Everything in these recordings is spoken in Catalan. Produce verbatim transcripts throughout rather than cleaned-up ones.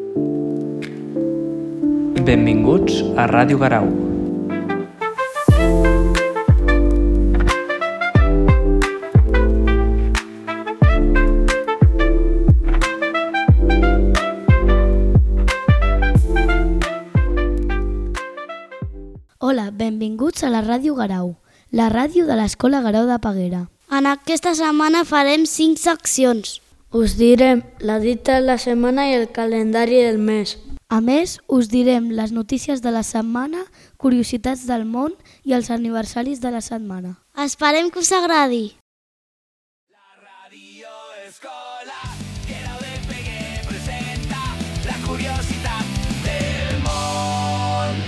Benvinguts a Ràdio Garau. Hola, benvinguts a la Ràdio Garau, la ràdio de l'Escola Garau de Peguera. En aquesta setmana farem cinc seccions. Us direm la dita de la setmana i el calendari del mes. A més, us direm les notícies de la setmana, curiositats del món i els aniversaris de la setmana. Esperem que us agradi. La ràdio escola Garau de Peguera presenta la curiositat del món.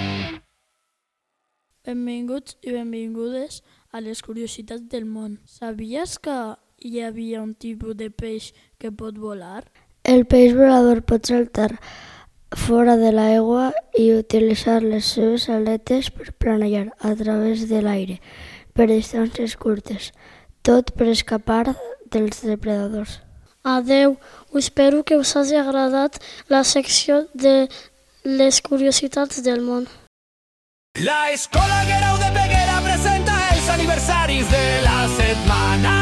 Benvinguts i benvingudes a les curiositats del món. Sabies que hi havia un tipus de peix que pot volar? El peix volador pot saltar fora de l'aigua i utilitzar les seves aletes per planejar a través de l'aire per distàncies curtes, tot per escapar dels depredadors. Adeu, espero que us hagi agradat la secció de les curiositats del món. La Escola Garau de Peguera presenta els aniversaris de la setmana.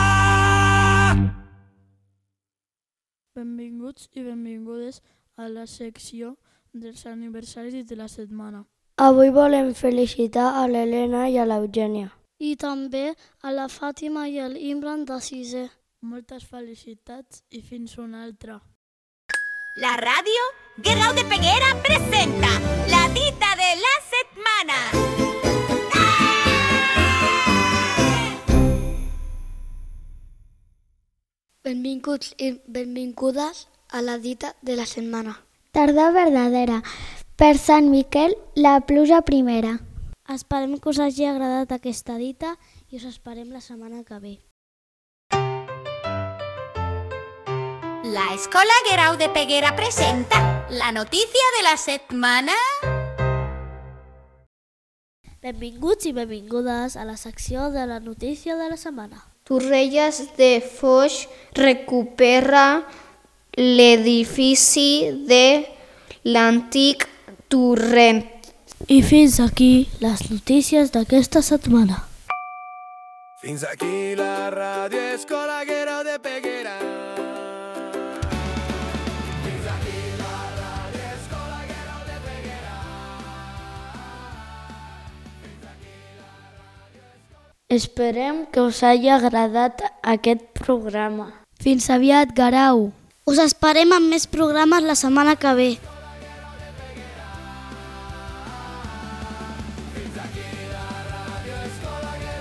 Benvinguts i benvingudes a la secció dels aniversaris de la setmana. Avui volem felicitar a l'Helena i a l'Eugènia. I també a la Fàtima i a l'Imran de sisè. Moltes felicitats i fins una altra. La ràdio Garau de Peguera presenta la dita de la setmana. Benvinguts i benvingudes a la dita de la setmana. Tardor verdadera. Per Sant Miquel, la pluja primera. Esperem que us hagi agradat aquesta dita i us esperem la setmana que ve. La Escola Garau de Peguera presenta la notícia de la setmana. Benvinguts i benvingudes a la secció de la notícia de la setmana. Torrelles de Foix recupera l'edifici de l'antic torrent. I fins aquí les notícies d'aquesta setmana. Fins aquí la ràdio Escola Garau de Peguera. Fins aquí la ràdio Escola Garau de Peguera. Fins aquí la ràdio Escola... Esperem que us hagi agradat aquest programa. Fins aviat, Garau! Us esperem amb més programes la setmana que ve. Fins aquí la ràdio Escola Garau.